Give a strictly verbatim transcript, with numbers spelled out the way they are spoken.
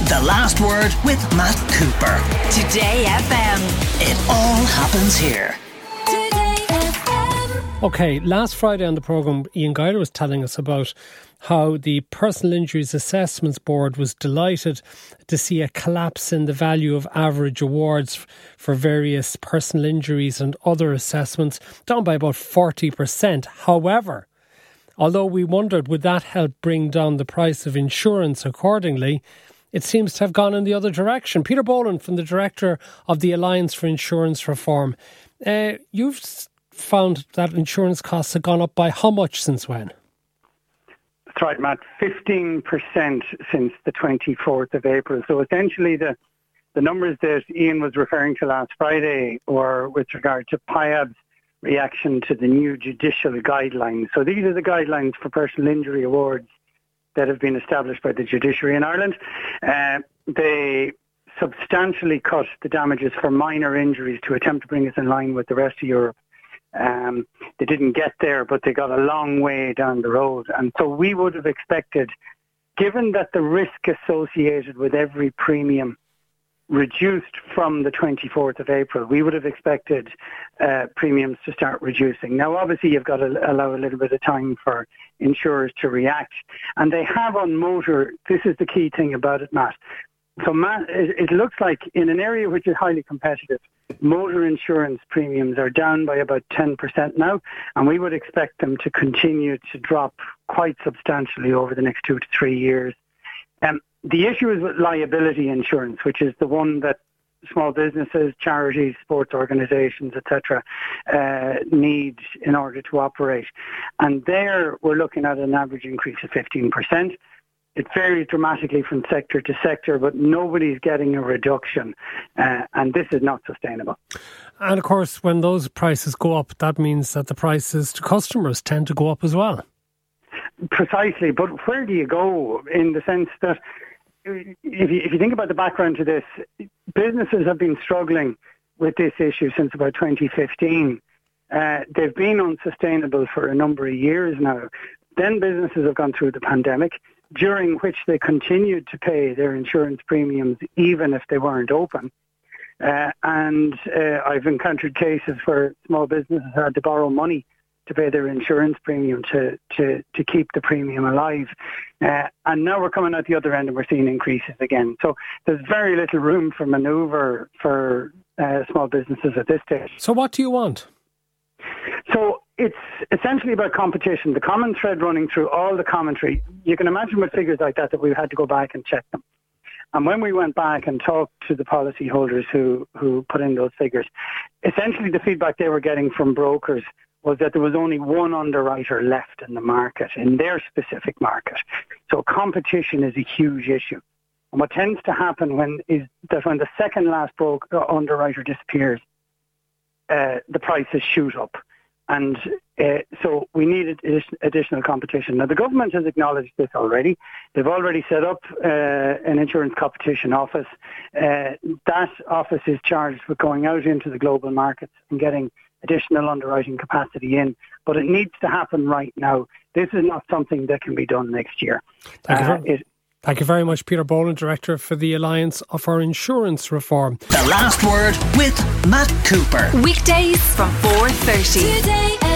The Last Word with Matt Cooper. Today F M. It all happens here. Today F M. Okay, last Friday on the programme, Ian Guyler was telling us about how the Personal Injuries Assessments Board was delighted to see a collapse in the value of average awards for various personal injuries and other assessments, down by about forty percent. However, although we wondered would that help bring down the price of insurance accordingly, it seems to have gone in the other direction. Peter Boland, from the Director of the Alliance for Insurance Reform. Uh, you've found that insurance costs have gone up by how much since when? That's right, Matt. fifteen percent since the twenty-fourth of April. So essentially the, the numbers that Ian was referring to last Friday were with regard to P I A B's reaction to the new judicial guidelines. So these are the guidelines for personal injury awards that have been established by the judiciary in Ireland. Uh, they substantially cut the damages for minor injuries to attempt to bring us in line with the rest of Europe. Um, they didn't get there, but they got a long way down the road. And so we would have expected, given that the risk associated with every premium reduced from the twenty-fourth of April, we would have expected uh, premiums to start reducing. Now, obviously, you've got to allow a little bit of time for insurers to react. And they have on motor, this is the key thing about it, Matt. So, Matt, it, it looks like in an area which is highly competitive, motor insurance premiums are down by about ten percent now, and we would expect them to continue to drop quite substantially over the next two to three years. Um, the issue is with liability insurance, which is the one that small businesses, charities, sports organisations, et cetera, uh, need in order to operate. And there we're looking at an average increase of fifteen percent. It varies dramatically from sector to sector, but nobody's getting a reduction, uh, and this is not sustainable. And of course, when those prices go up, that means that the prices to customers tend to go up as well. Precisely, but where do you go in the sense that if you, if you think about the background to this, businesses have been struggling with this issue since about twenty fifteen. Uh, they've been unsustainable for a number of years now. Then businesses have gone through the pandemic, during which they continued to pay their insurance premiums even if they weren't open. Uh, and uh, I've encountered cases where small businesses had to borrow money to pay their insurance premium to, to, to keep the premium alive. Uh, and now we're coming out the other end and we're seeing increases again. So there's very little room for manoeuvre for uh, small businesses at this stage. So what do you want? So it's essentially about competition. The common thread running through all the commentary, you can imagine with figures like that that we've had to go back and check them. And when we went back and talked to the policyholders who, who put in those figures, essentially the feedback they were getting from brokers was that there was only one underwriter left in the market, in their specific market. So competition is a huge issue. And what tends to happen when is that when the second last broker underwriter disappears, uh, the prices shoot up. And uh, so we needed additional competition. Now, the government has acknowledged this already. They've already set up uh, an insurance competition office. Uh, that office is charged with going out into the global markets and getting additional underwriting capacity in. But it needs to happen right now. This is not something that can be done next year. Thank uh, you. it, Thank you very much, Peter Boland, Director for the Alliance for Insurance Reform. The Last Word with Matt Cooper. Weekdays from four thirty. Today